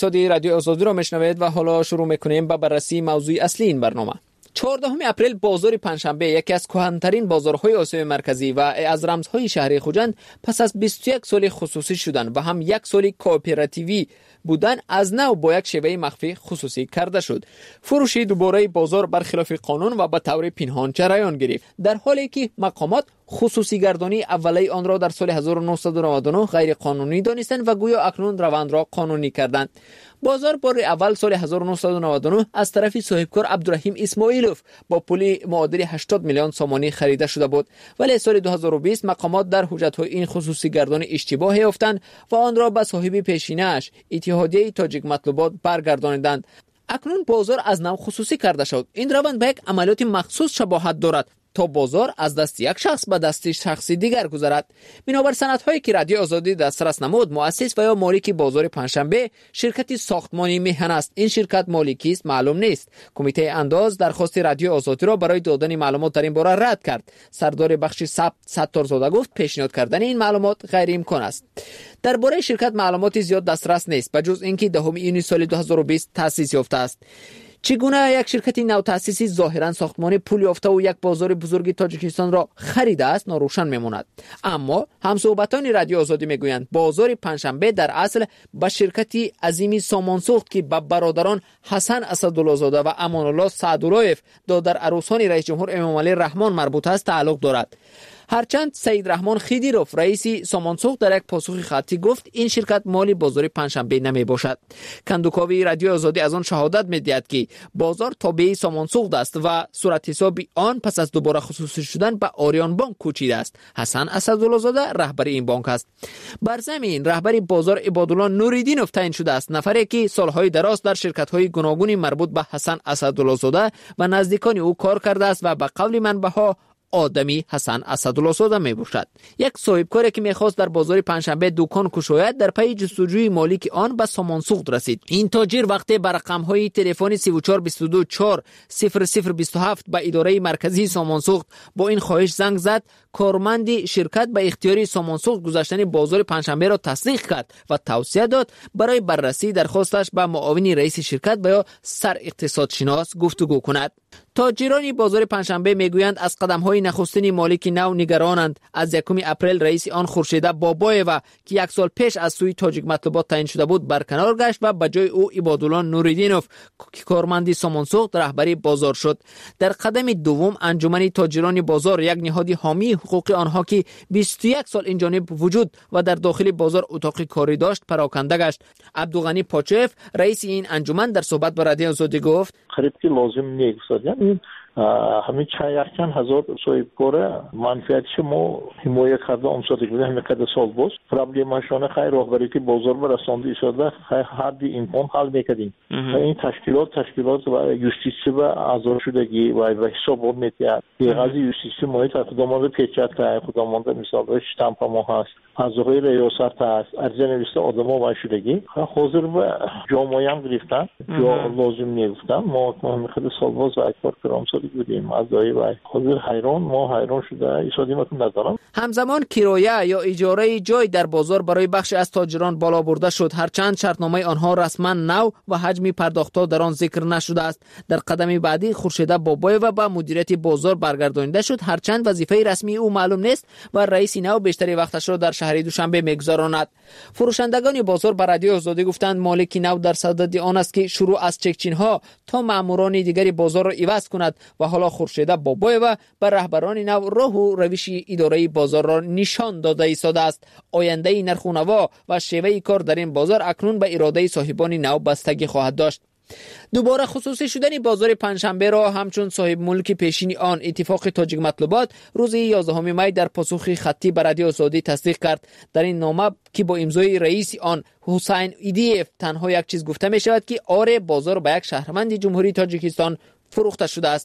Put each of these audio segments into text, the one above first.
اقتصادی رادیو آزادی را میشنوید و حالا شروع میکنیم با بررسی موضوع اصلی این برنامه. 14 اپریل بازار پنجشنبه یکی از کهن‌ترین بازارهای آسیای مرکزی و از رمزهای شهری خوجند پس از 21 سال خصوصی شدن و هم یک سال کوآپراتیوی بودن از نو با یک شیوه مخفی خصوصی کرده شد. فروش دوباره بازار برخلاف قانون و به طور پنهان جریان گرفت، در حالی که مقامات خصوصی گردانی اولی آن را در سال 1999 غیر قانونی دانستند و گویا اکنون روند را قانونی کردند. بازار بار اول سال 1999 از طرف صاحبکار عبدالرحیم اسماعیلوف با پول معادل 80 میلیون سومانی خریده شده بود، ولی سال 2020 مقامات در حجت‌های این خصوصی گردانی اشتباه یافتند و آن را به صاحب پیشینه‌اش اتحادیه تاجیک مطلوبات برگردانیدند. اکنون بازار از نو خصوصی کرده شد. این روند به یک عملیات مخصوص شباهت دارد تا بازار از دست یک شخص به دست شخصی دیگر گذرد. بنابر سندهایی که رادیو آزادی دسترس نمود، مؤسس و یا مالک بازار پنجشنبه شرکتی ساختمانی میهن است. این شرکت مالکی است معلوم نیست. کمیته انداز درخواست رادیو آزادی را برای دادن معلومات در این باره رد کرد. سردار بخش ثبت ستارزاده گفت پیشنهاد کردن این معلومات غیر امکان است. درباره شرکت معلومات زیاد دسترس نیست بجز اینکه 10 یونیو سال 2020 تأسیس یافته است. چگونه یک شرکت نو تأسیسی ظاهرا ساختمان پول یافته و یک بازار بزرگ تاجیکستان را خریده است ناروشن میماند. اما همصحبتان رادیو آزادی میگویند بازار پنجشنبه در اصل به شرکتی عظیمی سامانساخت که به برادران حسن اسدالله زاده و امان الله سعداللهیف دادر عروسان رئیس جمهور امام علی رحمان مربوط است تعلق دارد. هرچند سید رحمان خیدیروف رئیس سامانساخت در یک پاسخ خطی گفت این شرکت مالی بازار پنجشنبه نمی باشد. کندوکاوی رادیو آزادی از آن شهادت می‌دهد که بازار تابع سامانساخت است و صورت حساب آن پس از دوباره خصوصی شدن به آریان بانک کوچیده است. حسن اسدالله زاده رهبر این بانک است. بر زمین رهبر بازار عبادالله نوریدینوف تعیین شده است، نفری که سالهای دراز در شرکت‌های گوناگون مربوط به حسن اسدالله زاده و نزدیکان او کار کرده است و به قول منبع‌ها آدمی حسن اسدالله زاده می باشد. یک صاحبکاری که میخواست در بازار پنجشنبه دکان گشاید در پی جستجوی مالک آن به سامانساخت رسید. این تاجر وقتی بر رقم‌های تلفن 3422400027 به اداره مرکزی سامانساخت با این خواهش زنگ زد، کارمند شرکت به اختیار سامانساخت گذاشتن بازار پنجشنبه را تصدیق کرد و توصیه داد برای بررسی درخواستش به معاون رئیس شرکت و یا سر اقتصادشناس گفتگو کند. تاجران بازار پنجشنبه میگویند از قدم‌های نخستین مالک نو نگرانند. از 1 اپریل رئیس آن خورشید بابایو که 1 سال پیش از سوی تاجیک مطلوبات تعیین شده بود برکنار گشت و به جای او عبادالله نوریدینوف که کارمند سامانساخت رهبری بازار شد. در قدم دوم انجمن تاجران بازار، یک نهاد حامی حقوق آنها که 21 سال این جانب وجود و در داخل بازار اتاق کاری داشت پراکنده گشت. عبدالغنی پاچف رئیس این انجمن در صحبت با رادیو آزادی گفت خرید که لازم نیست. همین چند هزار صاحبکار منفعتش ما حمایت کرده امساتی بوده همین قدر سال باز پرابلمشان خیلی راهبری که بازار برسانده شده حد امکان حل میکردیم. این تشکیلات و یوستیسی و اعضا شدگی و حساب میتید قضیه یوستیسی ماهی تقدامان پیچت که خدامان مثال شتمپ ما هست اعضای ریاست هست ارزه نوشته آدم ها و شدگی حاضر و جامعه هم گرفتن یا لازم نگفتن. ما خیلی سال باز و اکبر کرام سالی بودیم اعضای و حاضر حیران شده ایسادی مکن ندارم. همزمان کرایه یا اجاره جای در بازار برای بخش از تاجران بالا برده شد، هرچند شرطنامه آنها رسما نو و حجم پرداختها در آن ذکر نشده است. در قدم بعدی خورشید بابایو به مدیریت بازار برگردانیده شد، هرچند وظیفه رسمی او معلوم نیست و رئیس نو بیشتر وقتش را در شهر دوشنبه میگذراند. فروشندگان بازار به رادیو آزادی گفتند مالک نو در صدد آن است که شروع از چکچین ها تا ماموران دیگری بازار را عوض کند و حالا خورشید بابایو به رهبران نو راه و روش اداره بازار را نشان داده ایستاده است. آینده نرخ و نوا و شیوه کار در این بازار اکنون به اراده صاحبان نو بستگی خواهد داشت. دوباره خصوصی شدن بازار پنجشنبه را همچون صاحب ملک پیشین آن اتفاق تاجیک مطلوبات روز 11 می در پاسخ خطی به رادیو آزادی تصدیق کرد. در این نامه که با امضای رئیس آن حسین ایدیف تنها یک چیز گفته می شود که آره بازار به یک شهروند جمهوری تاجیکستان فروخته شده است.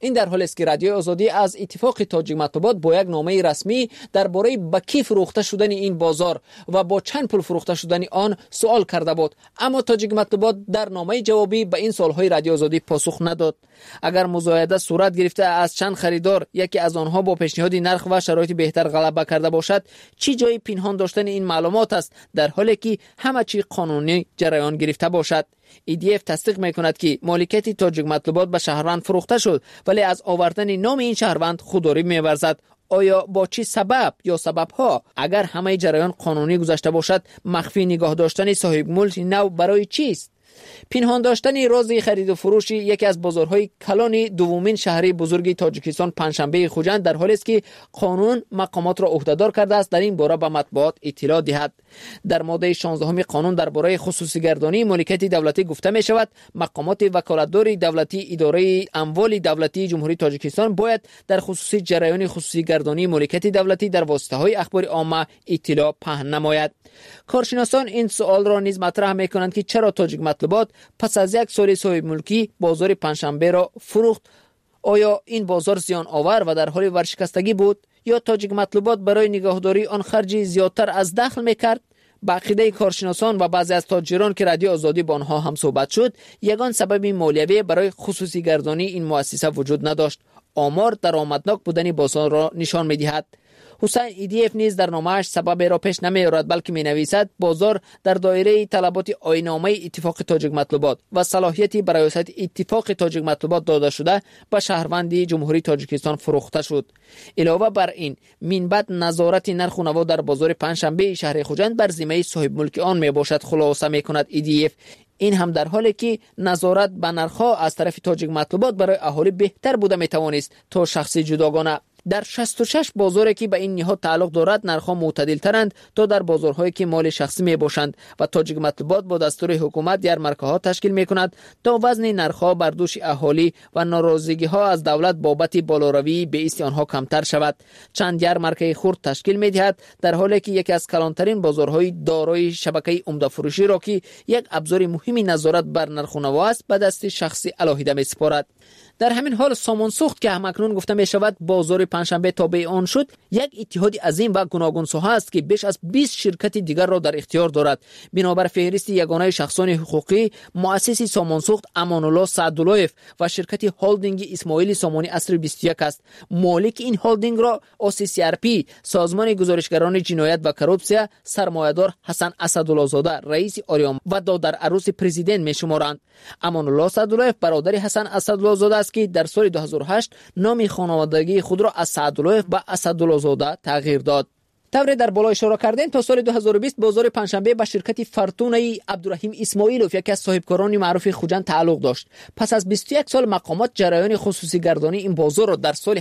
این در حالی است که رادیو آزادی از اتفاق تاجیک مطبوعات با یک نامه رسمی درباره به کی فروخته شدن این بازار و با چند پول فروخته شدن آن سوال کرده بود، اما تاجیک مطبوعات در نامه جوابی به این سوالهای رادیو آزادی پاسخ نداد. اگر مزایده صورت گرفته از چند خریدار یکی از آنها با پیشنهاد نرخ و شرایط بهتر غلبه کرده باشد، چی جای پنهان داشتن این معلومات است در حالی که همه چی قانونی جریان گرفته باشد؟ EDF تصدیق میکند که مالکیت تاجیک مطبوعات به شهروند فروخته شد، ولی از آوردن نام این شهروند خودداری می‌ورزد. آیا با چه سبب یا سبب‌ها؟ اگر همه جریان قانونی گذشته باشد، مخفی نگاه داشتن صاحب ملک نو برای چیست؟ پنهان داشتن راز خرید و فروش یکی از بازارهای کلان دومین شهری بزرگ تاجیکستان پنجشنبه خوجند در حالی است که قانون مقامات را عهدهدار کرده است در این باره به مطبوعات اطلاع دهد. در ماده 16 قانون درباره خصوصی گردانی مالکیت دولتی گفته می شود مقامات وکالتدار دولتی اداره اموال دولتی جمهوری تاجیکستان باید در خصوصی جریان خصوصی گردانی مالکیت دولتی در واسطه های اخبار عامه اطلاع پهن نماید. کارشناسان این سوال را نیز مطرح می کنند که چرا تاجیک مطبوعات پس از یک سال صاحب ملکی بازار پنجشنبه را فروخت؟ آیا این بازار زیان آور و در حال ورشکستگی بود یا تاجیک مطبوعات برای نگهداری آن خرج زیادتر از دخل میکرد؟ به عقیده کارشناسان و بعضی از تاجران که رادیو آزادی با آنها هم صحبت شد، یگان سبب مالیوی برای خصوصی گردانی این مؤسسه وجود نداشت. آمار درآمدناک بودن بازار را نشان می‌دهد. حسین EDF نیز در نامه‌اش سبب را پیش نمی‌آورد، بلکه می‌نویسد بازار در دایره طلبات آیین‌نامه اتفاق تاجیک مطبوعات و صلاحیتی برای ریاست اتفاق تاجیک مطبوعات داده شده به شهروندی جمهوری تاجیکستان فروخته شد. علاوه بر این، منبع نظارت نرخ و نما در بازار پنجشنبه شهر خوجند بر ذمه صاحب ملک آن میباشد، خلاصه می‌کند EDF. این هم در حالی که نظارت به نرخ‌ها از طرف تاجیک مطبوعات برای اهالی بهتر بوده میتوانست تا شخصی جداگانه. در 66 بازاری که به این نهاد تعلق دارد نرخ‌ها معتدل ترند تا در بازارهایی که مال شخصی می باشند و تاجیک مطبوعات با دستور حکومت یارمارکه‌ها تشکیل می‌کند تا وزن نرخ‌ها بر دوش اهالی و ناراضگی‌ها از دولت بابت بالاروی به ایست آنها کمتر شود. چند یارمارکه خرد تشکیل می‌دهد در حالی که یکی از کلانترین بازارهای دارای شبکه عمده فروشی را که یک ابزار مهمی نظارت بر نرخ و نما است به دست شخصی علاهیده می‌سپارد. در همین حال سامان سوخت که همکنون گفته می شود بازار پنجشنبه تابع آن شد، یک اتحاد عظیم و گوناگون ساحه است که بیش از 20 شرکت دیگر را در اختیار دارد. بنابر فهرست یگانه شخصان حقوقی، مؤسس سامان سوخت امان‌الله سعدالله‌یف و شرکت هولدینگ اسماعیل سامانی عصر 21 است. مالک این هولدینگ را OCCRP، سازمان گزارشگران جنایت و کراپسیا، سرمایه‌دار حسن اسدالله زاده رئیس آریام و دادر عروس پرزیدنت می شمارند. امان‌الله سعدالله‌یف برادر حسن اسدالله زاده است که در سال 2008 نام خانوادگی خود را از سعدالله‌یف به اسدالله زاده تغییر داد. طوری در بالا اشاره کردیم تا سال 2020 بازار پنجشنبه به شرکت فرتونه عبدالرحیم اسماعیلوف یکی از صاحبکاران معروف خوجند تعلق داشت. پس از 21 سال مقامات جریان خصوصی گردانی این بازار را در سال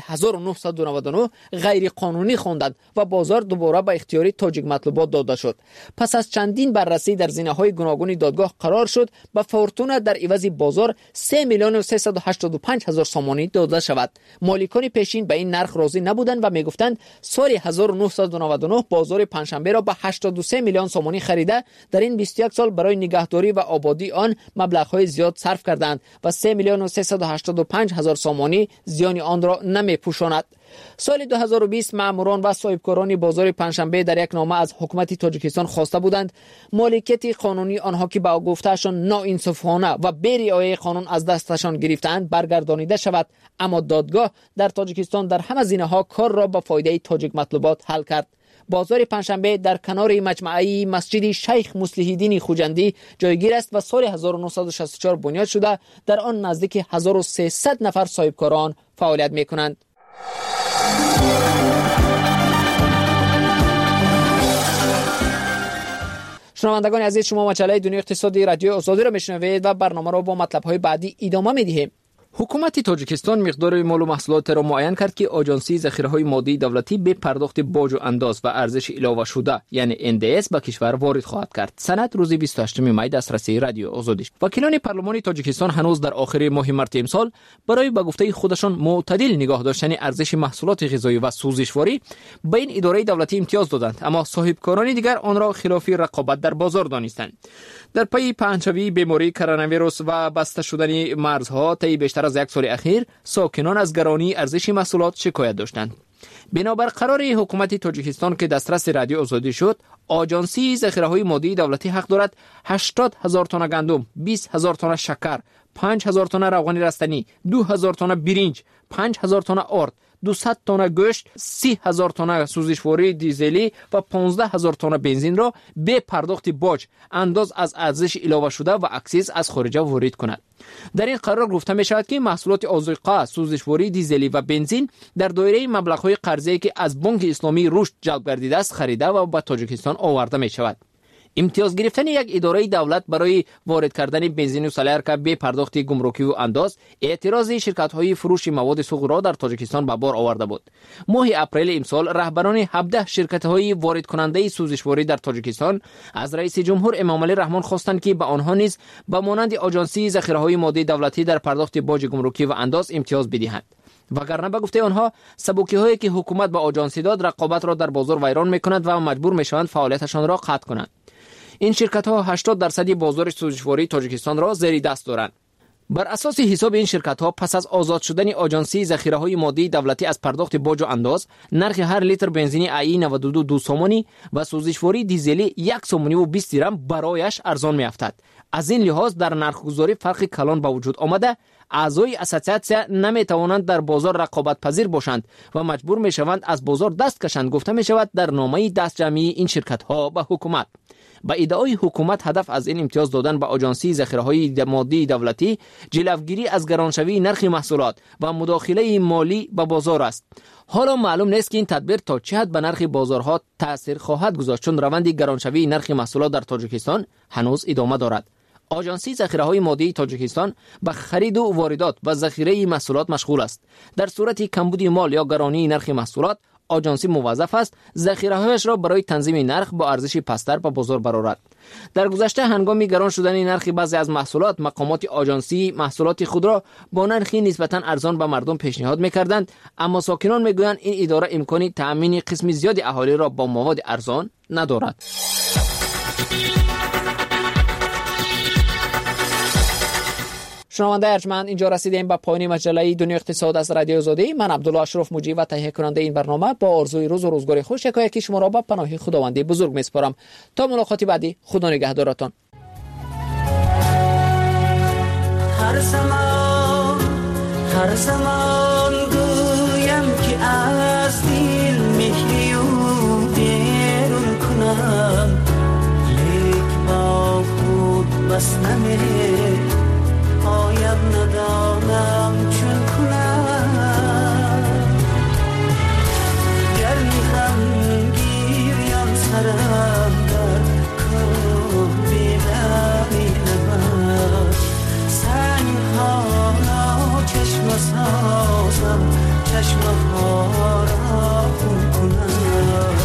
1999 غیر قانونی خواندند و بازار دوباره به اختیار تاجیک مطبوعات داده شد. پس از چندین بررسی در زینه‌های گوناگون دادگاه قرار شد به فرتونه در عوض بازار 3,385,000 سامانی داده شود. مالکان پیشین به این نرخ راضی نبودند و میگفتند سال 1999 بازار پنجشنبه را به 83 میلیون سامانی خریده در این 21 سال برای نگهداری و آبادی آن مبلغ‌های زیاد صرف کردند و 3,385,000 سامانی زیان آن را نمی‌پوشاند. سال 2020 ماموران و صاحبکاران بازار پنجشنبه در یک نامه از حکومت تاجیکستان خواسته بودند مالکیت قانونی آنها که با گفتهشان ناانصافانه و بی‌رعایت قانون از دستشان گرفتند برگردانیده شود، اما دادگاه در تاجیکستان در همه زینه‌ها کار را به فایده تاجیک مطبوعات حل کرد. بازار پنجشنبه در کنار مجمعه مسجد شیخ مصلح‌الدین خوجندی جایگیر است و سال 1964 بنیاد شده. در آن نزدیک 1300 نفر صاحبکاران فعالیت می‌کنند. شنوندگان عزیز، شما مجله دنیای اقتصادی رادیو آزادی را میشنوید و برنامه را با مطلب‌های بعدی ادامه می‌دهیم. حکومت تاجیکستان مقدار مال و محصولات را معین کرد که آژانسی ذخیره‌های مادی دولتی به پرداخت باج و انداز و ارزش اضافه شده یعنی NDS به کشور وارد خواهد کرد. سند روز 28 می دسترسی رادیو آزادی. وکیلان پارلمان تاجیکستان هنوز در آخر ماه مارس امسال برای به گفته خودشان معتدل نگاه داشتن ارزش محصولات غذایی و سوزشواری به این اداره دولتی امتیاز دادند، اما صاحبکاران دیگر آن را خلاف رقابت در بازار دانستند. در پی پهنشوی بیماری کرونا ویروس و بسته شدن مرزها طی بیشتر کمتر از یک سال اخیر ساکنان از گرانی ارزش محصولات شکایت داشتند. بنابر قرار حکومت تاجیکستان که دسترس رادیو آزادی شد، آژانسی ذخیره‌های مادی دولتی حق دارد 80,000 تن گندم، 20,000 تن شکر، 5,000 تن روغن رستنی، 2,000 تن برنج، 5,000 تن آرد، 200 تن گوشت، 30,000 تن سوزشواری دیزلی و 15,000 تن بنزین را به پرداخت باج انداز از ارزش علاوه شده و اکسیز از خارج وارد کند. در این قرار گفته می شود که محصولات آذوقه، سوزشواری دیزلی و بنزین در دایره مبلغ‌های قرضه‌ای که از بانک اسلامی رشد جلب گردیده است خریده و به تاجیکستان آورده می شود. امتیاز گرفتن یک اداره دولت برای وارد کردن بنزین و سالر که به پرداخت گمرکی و انداز اعتراض شرکت‌های فروش مواد سوخت را در تاجیکستان به بار آورده بود. ماه اپریل امسال رهبران 17 شرکت‌های وارد کننده سوزشواری در تاجیکستان از رئیس جمهور امامعلی رحمان خواستند که به آنها نیز به مانند آژانسی ذخیره‌های مادی دولتی در پرداخت باج گمرکی و انداز امتیاز بدهند. وگرنه به گفته آنها سبوکی هایی که حکومت به آژانسی داد رقابت را در بازار ویران می‌کند و مجبور می‌شوند فعالیتشان را قطع کنند. این شرکت‌ها 80% بازار سوزشواری تاجیکستان را زیر دست دارند. بر اساس حساب این شرکت‌ها پس از آزاد شدن آژانسی ذخیره‌های مادی دولتی از پرداخت باج و انداز، نرخ هر لیتر بنزین ای 92 2 سومانی و سوزشواری دیزلی 1 سومانی و 20 درم برایش ارزان می‌افتد. از این لحاظ در نرخ‌گذاری فرق کلان به وجود آمده، اعضای اسوسیاسیون نمی‌توانند در بازار رقابت پذیر باشند و مجبور می‌شوند از بازار دست کشند، گفته می‌شود در نامه دست جمعی این شرکت‌ها به حکومت. با ادعای حکومت هدف از این امتیاز دادن به آژانسی ذخیره‌های مادی دولتی جلوگیری از گرانشوی نرخ محصولات و مداخله مالی به بازار است. حالا معلوم نیست که این تدبیر تا چه حد به نرخ بازارها تأثیر خواهد گذاشت، چون روند گرانشوی نرخ محصولات در تاجیکستان هنوز ادامه دارد. آژانسی ذخیره‌های مادی تاجیکستان به خرید و واردات و ذخیره محصولات مشغول است. در صورت کمبود مال یا گرانی نرخ محصولات، آژانسی موظف است ذخیره‌هایش را برای تنظیم نرخ با ارزش پستر به بازار برآورد. در گذشته هنگام گران شدن نرخ بعضی از محصولات، مقامات آژانسی محصولات خود را با نرخی نسبتاً ارزان به مردم پیشنهاد می‌کردند، اما ساکنان می‌گویند این اداره امکانی تأمین قسم زیاد اهالی را با مواد ارزان ندارد. شنونده ارجمند، اینجا رسیدیم به پایان مجله دنیا اقتصاد از رادیو آزادی. من عبدالله اشرف مجری و تهیه کننده این برنامه با آرزوی روز و روزگار خوش یکی شما را به پناه خداوند بزرگ میسپارم. تا ملاقات بعدی، خدا نگهدارتان. هر زمان گویم که از دل مهری و بیرون کنم، لیک با خود بس نمیره، پایم ندانم چون کنم. گر میخم گیریم سرم در کوه بیدمی نمد، سنگ ها را چشم سازم، چشم ها را خون کنم.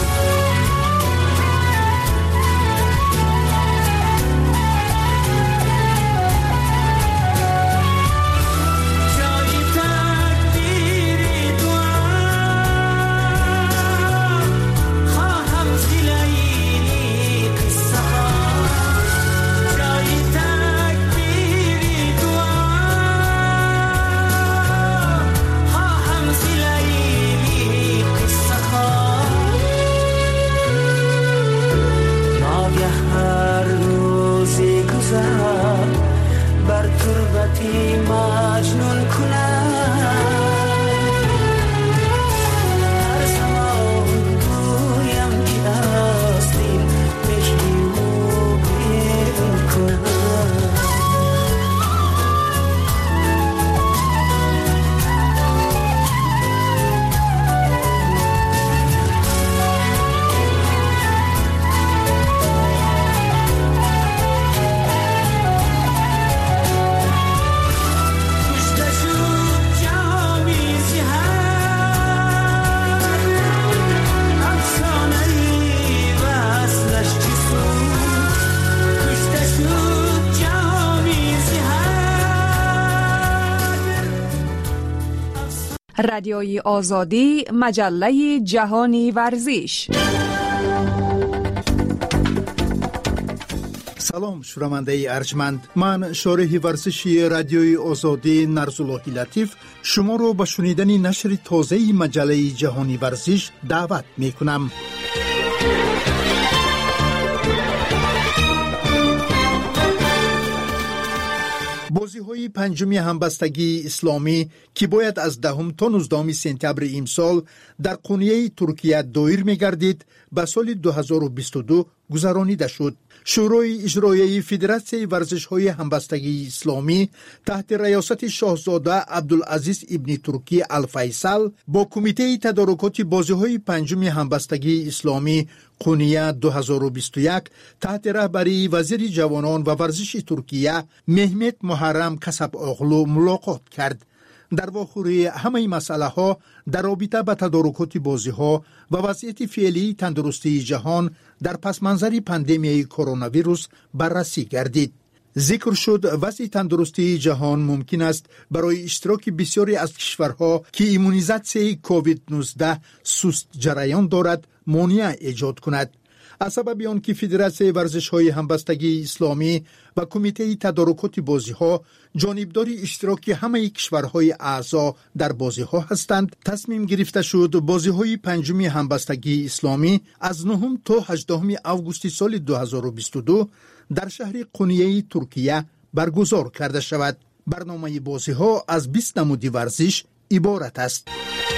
رادیوی آزادی، مجله جهانی ورزش. سلام شنونده ارجمند، من شارح ورزشی رادیوی آزادی نرزالله لطیف شما رو به شنیدن نشر تازه مجله جهانی ورزش دعوت می کنم. بازی‌های پنجم همبستگی اسلامی که باید از 10 تا 19 سپتامبر امسال در قونیه ترکیه دایر می‌گردید به سال 2022 گذرانیده شد. شورای اجرایی فدراسیون ورزش‌های همبستگی اسلامی تحت ریاست شاهزاده عبدالعزیز ابن ترکی الفیصل با کمیته تدارکات بازی‌های پنجم همبستگی اسلامی قونیه 2021 تحت رهبری وزیر جوانان و ورزش ترکیه مهمت محرم کسب اغلو ملاقات کرد. در واخوری همه مسئله ها در رابطه با تدارکات بازی ها و وضعیت فعلی تندرستی جهان در پس منظر پاندمی کرونا ویروس بررسی گردید. ذکر شد وضع تندرستی جهان ممکن است برای اشتراک بسیاری از کشورها که ایمونیزاسیون کووید 19 سست جریان دارد مانع ایجاد کند. از سبب آن که فدراسیون ورزش‌های همبستگی اسلامی و کمیته تدارکات بازی‌ها جانبداری اشتراک همه کشورهای اعضا در بازی‌ها هستند، تصمیم گرفته شد بازی‌های پنجم همبستگی اسلامی از 9 تا 18 آگوست سال 2022 در شهر قونیه ترکیه برگزار کرده شود. برنامه بازی‌ها از 20 نمود ورزش عبارت است.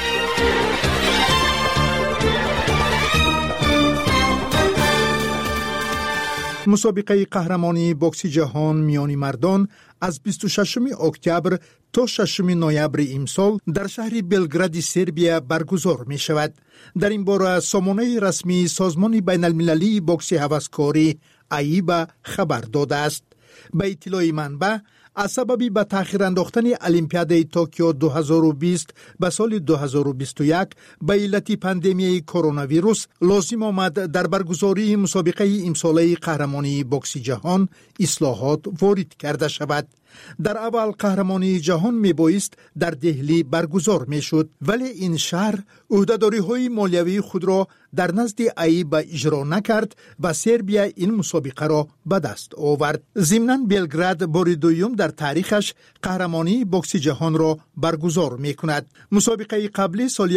مسابقه قهرمانی بوکس جهان میان مردان از 26 اکتبر تا 6 نوامبر امسال در شهر بلگراد سربیا برگزار می شود. در این باره سامانه رسمی سازمان بین المللی بوکس هوسکاری ایبا خبر داده است. به اطلاع منبع از سبب به تأخیر انداختن المپیاد توکیو 2020 به سال 2021 به علت پاندمی کرونا ویروس لازم آمد در برگزاری مسابقه امساله قهرمانی بوکس جهان اصلاحات وارد کرده شود. در اول قهرمانی جهان می بایست در دهلی برگزار می شد، ولی این شهر عهده‌داری های مالیوی خود را در نزد ایبا اجرا نکرد و سربیا این مسابقه را به دست آورد. ضمناً بلگراد بار دوم در تاریخش قهرمانی بوکس جهان را برگزار می کند. مسابقه قبلی سال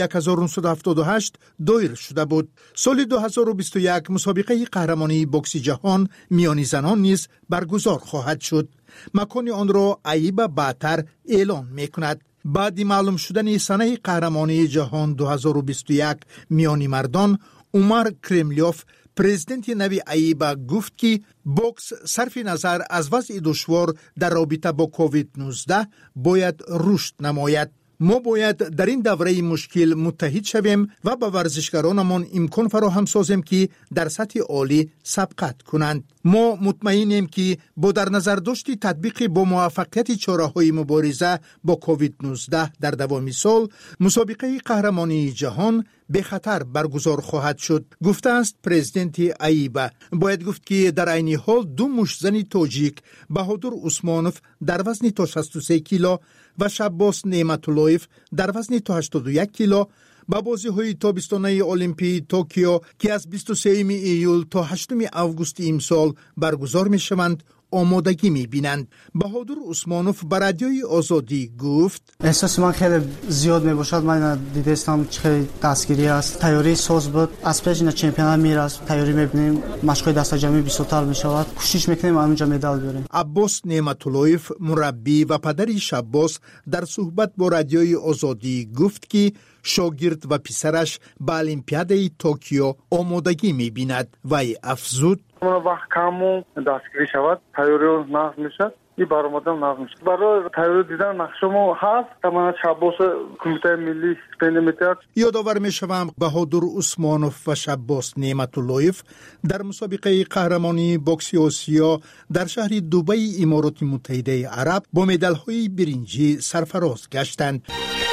1978 دایر شده بود. سال 2021 مسابقه قهرمانی بوکس جهان میان زنان نیز برگزار خواهد شد. مکان آن را ایبا بعدتر اعلان می کند. بعد معلوم شدن سنه قهرمانی جهان 2021 میان مردان، عمر کرملیوف پرزیدنت نوی ایبا گفت که بوکس صرف نظر از وضع دشوار در رابطه با کووید 19 باید رشد نماید. ما باید در این دوره مشکل متحد شویم و به ورزشکارانمان امکان فراهم سازیم که در سطح عالی سبقت کنند. ما مطمئنیم که با در نظر داشت تطبیق با موفقیت چاره‌های مبارزه با کووید 19 در دوام سال، مسابقه قهرمانی جهان به خطر برگزار خواهد شد، گفته است پرزیدنت ایبا. باید گفت که در عین حال دو مشتزن تاجیک بهادر عثمانوف در وزن تا 63 کیلو و شباس نعمت‌اللهیف در وزن تا 81 کیلو با بازی‌های تابستانه المپی توکیو که از 23 ایول تا 8 آگوست امسال برگزار می‌شوند آمادگی می‌بینند. بهادر عثمانوف به رادیوی آزادی گفت: احساس من خیلی زیاد می‌باشد. من دیدم خیلی دستگیری است. تیاری ساز بود. از پیش چمپیونات میراست. تیاری می‌بینیم. مشق‌های دست جمعی بیشتر می‌شود. کوشش می‌کنیم اونجا مدال بیاریم. عباس نعمت‌اللهیف مربی و پدر شباس در صحبت با رادیوی آزادی گفت که شاگرد و پسرش به المپیاد توکیو آمادگی می‌بیند. وی افزود: وقت کامو دستگیری شود، تیاری نقض میشد، این برآمدن نقض میشد. برای تیاری دیدن نقشمو هست، تمام شباس کمیته ملی استپندیمیتر. یادآور میشوم بهادر عثمانوف و شباس نعمت‌اللهیف در مسابقه قهرمانی بوکس آسیا در شهر دبی امارات متحده عرب با مدال‌های برنجی سرفراز گشتند.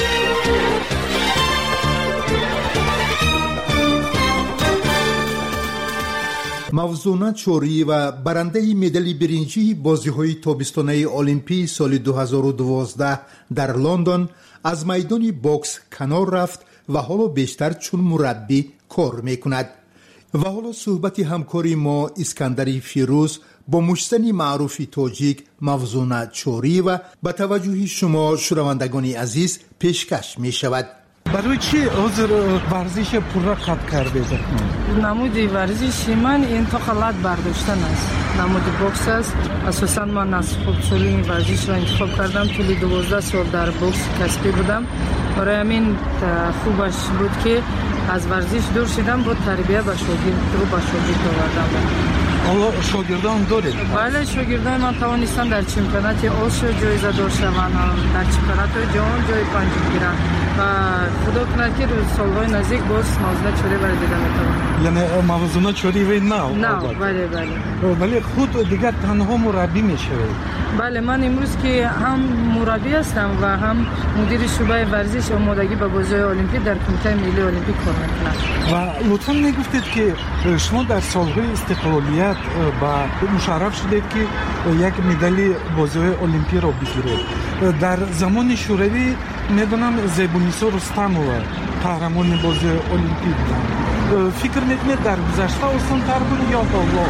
موزونه چوری و برنده مدال برنجی بازی‌های تابستانه المپی سال 2012 در لندن از میدان بوکس کنار رفت و حالا بیشتر چون مربی کار میکند. و حالا صحبت همکاری ما اسکندری فیروز با مشتنی معروف تاجیک موزون چوری و به توجه شما شنوندگان عزیز پیشکش می شود. برای چی حضور ورزش پورا قطع کرده؟ نمود ورزش من انتقالات برداشتن است. نمود بوکس است. اساسا من از خودسالی این ورزش را انتخاب کردم. طول 12 سال در بوکس کسبی بودم. برای همین خوبش بود که از ورزش دور شدم، با تربیت و شاگرد رو به شاگرد آوردم. حالا شاگردان دارید؟ بله، شاگردان من توانستم در چمپیونات آسیا جایزه دار شوند، در چمپیونات جهان جای پنجم گیرم و خدا کنه که سالهای نزدیک باز موزون چوری برای دیدن میتونم. یعنی موزون چوری و نه بله. ولی خود دیگر تنها مربی میشوید؟ بله، من امروز که هم مربی هستم و هم مدیر شعبه ورزش آمادگی به بازی‌های المپیک در کمیته ملی المپیک کار میکنم. و لطفاً میگفتید که شما در سالهای استقلالیت با مشرف شدید که یک مدال بازی‌های المپیک را بگیرید. در زمان شوروی میدونم زیبونیسا رستمова قهرمان بازی المپیک بود. فکر میکنید در گذشته آسان‌تر بود یا حالا؟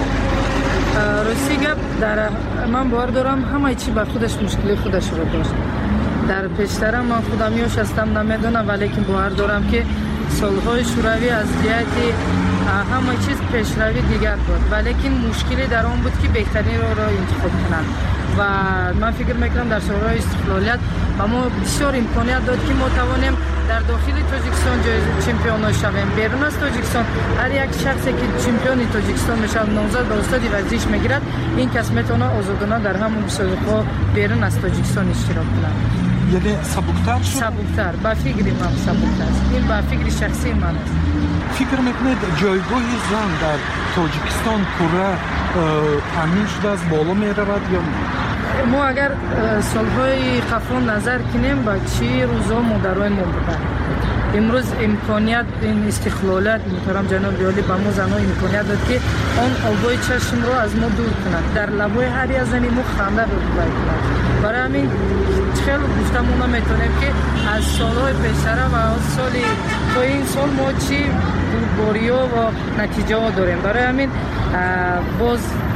راستی گپ در من باور دارم همه چی به خودش مشکلی خودش رو داشت. در پیشتر من خودم یوش هستم نمیدونم، ولی که باور دارم که سالهای شوروی از جهت همه چیز پیشروی دیگر بود، ولی که مشکلی در آن بود که بهترین را انتخاب کنند و من فکر میکنم در سالهای استقلالیت و ما بسیار امکانیت داد که ما توانیم در داخل تاجیکستان چمپیون شویم. بیرون از تاجیکستان هر یک شخصی که چمپیون تاجیکستان میشه نامزد به استاد ورزش میگیرد، این کس میتونه آزادانه در همون مسابقه بیرون از تاجیکستان اشتراک کنه. یعنی سبکتر شد؟ سبکتر، با فکر من سبکتر است. این با فکر شخصی من است. فکر میکنید جایگاه زن در تاجیکستان پورا تامین شده است، بالا میرود یا نه؟ ما اگر سالهای قبل نظر کنیم با چی روزا مادرای ما بودن. امروز امکانیت این استقلالات محترم جناب عالی با ما زنها امکانیت داد که آن آبای چشم رو از ما دور کند، در لبای هر یک زنی ما خنده رو بگیرد. برای همین خیلی گفتم اونا میتونیم که از سالهای پیشتر و از سالی تا این سال ما چی بوریا و نتیجه ها داریم. برای همین باز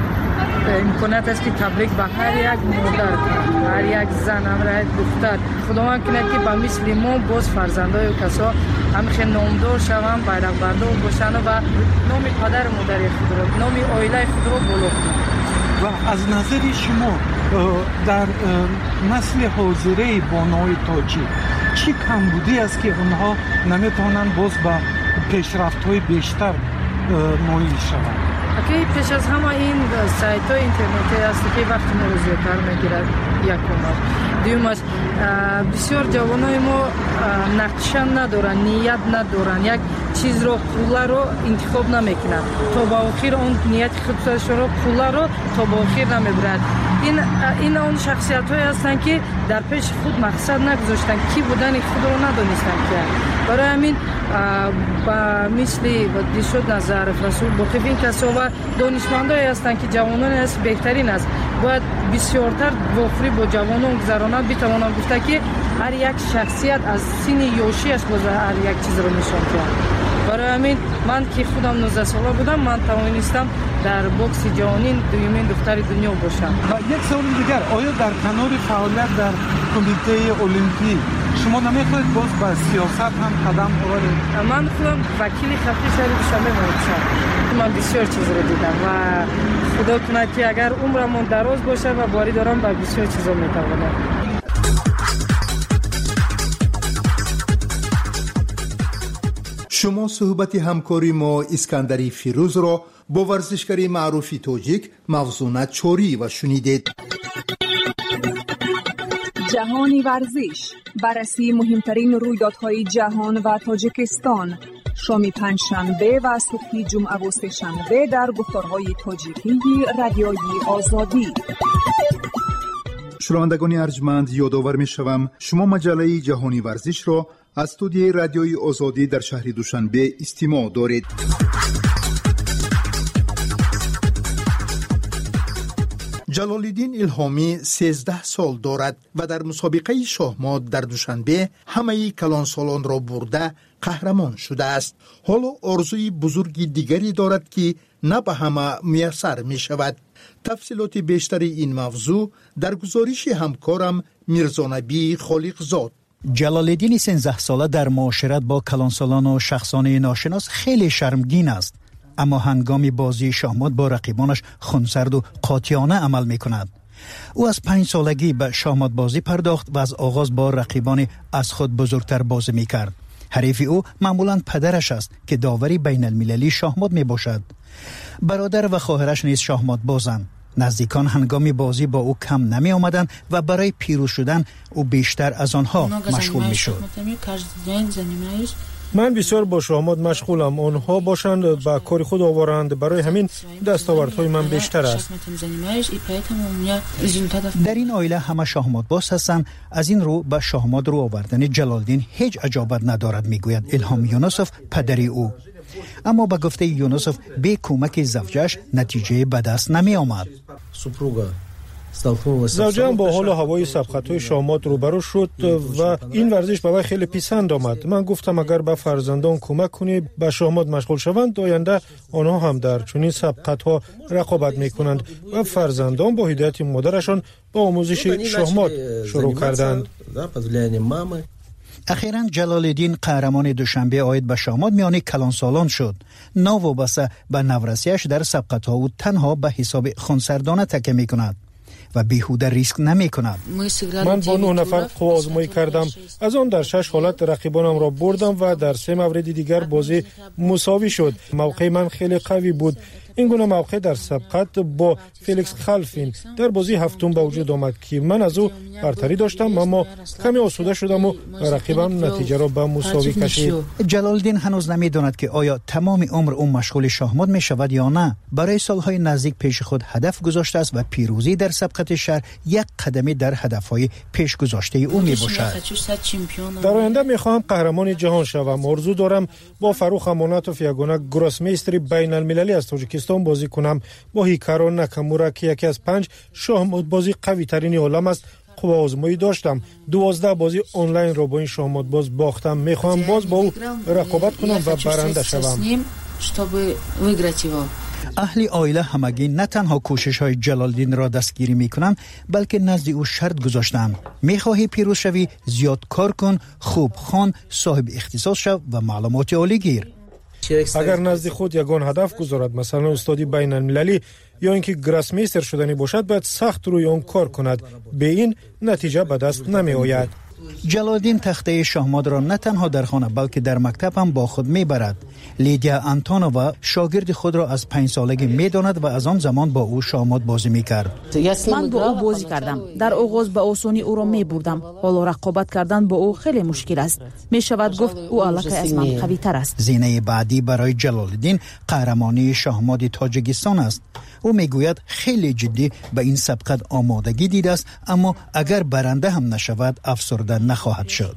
امکانات است که تبریک به هر یک مادر، هر یک زن، هر یک دختر خداوند کنه که با مثل ما باز فرزندای کسا همخیلی نامدار شوند، بیرق بردار باشند و نام پدر مادر خود را، نام عائله خود را بالا کنند. و از نظر شما در نسل حاضره بانوی تاجیک چی کمبودی است که اونها نمیتونن باز به پیشرفت‌های بیشتر مایل شوند؟ که پیش از همه این سایت‌های اینترنتی است که وقتی ما رو زیادتر میگیرد. یکم دومش بسیار جوانای ما نقشه ندارن، نیت ندارن، یک چیز رو پولا رو انتخاب نمیکنن تا با آخر اون نیت خودش رو پولا رو تا با آخر نمیبرد. این اون شخصیت‌هایی هستن که در پیش خود مقصد نگذاشتن، کی بودن خود رو ندانستن که. برای همین با مثل دیشود نظر رسول باقی این کسا و دانشمندایی هستند که جوانان است بهترین است، باید بسیارتر وفری با جوانان گذرانند، بتوانم گفته که هر یک شخصیت از سن یوشیش باز هر یک چیز رو نشان دهد. برای همین من که خودم 19 ساله بودم من توانستم در بوکس جهانی دومین دختر دنیا باشم. و یک سوال دیگر، آیا در کنار فعالیت در کمیته المپیک شما نمیخواهید باز به سیاست هم قدم بردارید؟ من خودم وکیل خطی شهر شمه باشم. من بسیار چیز رو دیدم و خدا کنه که اگر عمرم دراز باشه و باری دارم با بسیار چیزا میتوانم. شما صحبت همکاری ما اسکندری فیروز را با ورزشکاری معروفی تاجیک موزون چوری و شنیدید. جهانی ورزش، بررسی مهمترین رویدادهای جهان و تاجیکستان، شام پنجشنبه و صبح جمعه و سه‌شنبه در گفتارهای تاجیکی رادیوی آزادی. شنوندگان ارجمند، یادآور می‌شوم شما مجله جهانی ورزش را از استودیوی رادیوی آزادی در شهر دوشنبه استماع دارید. جلال‌الدین الهامی 13 سال دارد و در مسابقه شاهمات در دوشنبه همه کلان سالان را برده قهرمان شده است. حالا آرزوی بزرگی دیگری دارد که نه به همه میسر می شود. تفصیلات بیشتری این موضوع در گزارش همکارم میرزانبی خالقزاد. جلال‌الدین 13 ساله در معاشرت با کلانسالان و شخصانه ناشناس خیلی شرمگین است، اما هنگام بازی شاهمات با رقیبانش خونسرد و قاطعانه عمل می کند. او از 5 سالگی به شاهمات بازی پرداخت و از آغاز با رقیبان از خود بزرگتر بازی می کرد. حریف او معمولاً پدرش است که داوری بین المللی شاهمات می باشد. برادر و خواهرش نیز شاهمات بازند. نزدیکان هنگام بازی با او کم نمی آمدند و برای پیروز شدن او بیشتر از آنها مشغول می شد. من بسیار با شاهمات مشغولم. آنها باشند با کار خود آورند، برای همین دستاوردهای من بیشتر است. در این عائله همه شاهمات باز هستند. از این رو به شاهمات رو آوردن جلال‌الدین هیچ عجابت ندارد، میگوید الهام یونسوف پدری او. اما به گفته یونسوف به کمک زوجش نتیجه به دست نمی آمد. زوجم با حال و هوای سبقت‌های شاهمات روبرو شد و این ورزش به وی خیلی پسند آمد. من گفتم اگر به فرزندان کمک کنی به شاهمات مشغول شوند، آینده آنها هم در چنین سبقت‌ها رقابت می‌کنند و فرزندان با هدایت مادرشان با آموزش شاهمات شروع کردند. اخیراً جلال‌الدین قهرمان دوشنبه عاید به شاهمات میان کلانسالان شد. ناوابسته به نورسیش در سبقت‌ها او تنها به حساب خونسردانه تکیه می‌کند و بیهوده ریسک نمی کند. من با 9 نفر قوا آزمایی کردم. از آن در 6 حالت رقیبانم را بردم و در 3 مورد دیگر بازی مساوی شد. موقع من خیلی قوی بود. این گونه موقع در سبقت با فلیکس خلفین در بازی هفتم به وجود آمد که من از او برتری داشتم، اما کمی آسوده شدم و رقیبم نتیجه را به مساوی کشید. جلال‌الدین هنوز نمی‌داند که آیا تمام عمر او مشغول شاهمات می شود یا نه. برای سالهای نزدیک پیش خود هدف گذاشته است و پیروزی در سبقت شهر یک قدمی در هدفهای پیش گذاشته او می باشد. در آینده می‌خواهم قهرمان جهان شوم. آرزو دارم با فاروق اماناتوف یگانه گراسمیستر بین المللی از تاجیکستان بازی کنم. با هیکارو ناکامورا که یکی از 5 شاهمات بازی قوی ترین عالم است قوا آزمایی داشتم. 12 بازی آنلاین را با این شاهمات باز باختم. میخوام باز با او رقابت کنم و برنده شوم. اهل عائله همگی نه تنها کوشش‌های جلال‌الدین را دستگیری می‌کنند، بلکه نزد او شرط گذاشتند: می‌خواهی پیروز شوی، زیاد کار کن، خوب خوان، صاحب اختصاص شو و معلومات عالی گیر. اگر نزد خود یگان هدف گذارد، مثلا استادی بین المللی یا اینکه گراسمیستر شدنی باشد، باید سخت روی آن کار کند. به این نتیجه به دست نمی آید. جلال‌الدین تخته شاهمات را نه تنها در خانه بلکه در مکتب هم با خود میبرد. لیدیا انتونووا شاگرد خود را از 5 سالگی میداند و از آن زمان با او شاهمات بازی میکرد. من با او بازی کردم. در آغاز به آسانی او را میبردم. حالا رقابت کردن با او خیلی مشکل است. میشود گفت او الکی از من قوی تر است. زینه بعدی برای جلال‌الدین قهرمانی شاهمات تاجیکستان است. او میگوید خیلی جدی به این سبقت آمادگی دیده است، اما اگر برنده هم نشود افسرده نخواهد شد.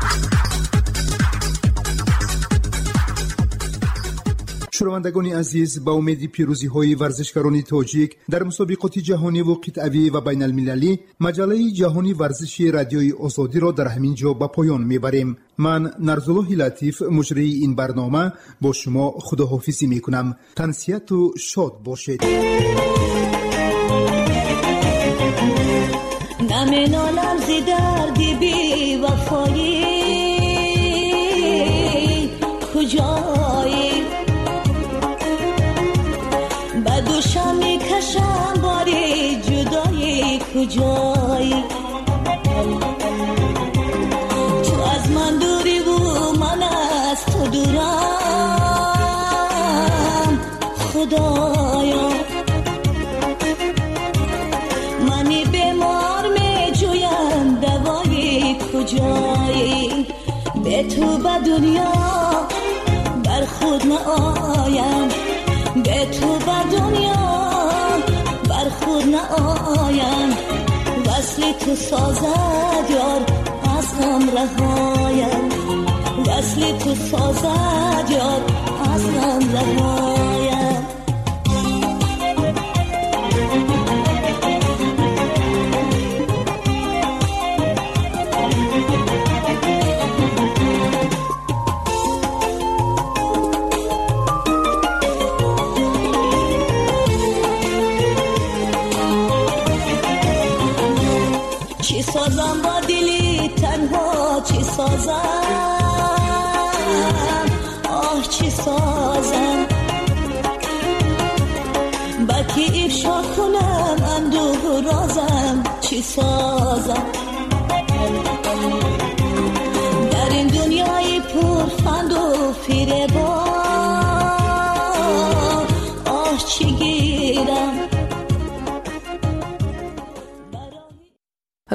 شنوندگان عزیز، با امید پیروزی های ورزشکاران تاجیک در مسابقات جهانی و قطعی و بین المللی، مجله جهانی ورزشی رادیوی آزادی را در همین جا به پایان میبریم. من نرزالله لطیف مجری این برنامه با شما خداحافظی میکنم. تنسیت و شاد باشید. نمینالم زی دردی بی وفایی کجایی، به دوشم میکشم باری جدایی کجایی. تو از من دوری و من از تو دورم خدایا. منی بیمار میجویم دوایی کجایی. به تو به دنیا بر خود نآیم، به تو به دنیا بر خود نآیم. وصل تو سازد یار از هم رهایم، وصل تو سازد یار از هم رهایم. چی سازم با دلی تنها چی سازم چی سازم بلکه افشا کنم اندوه رازم چی سازم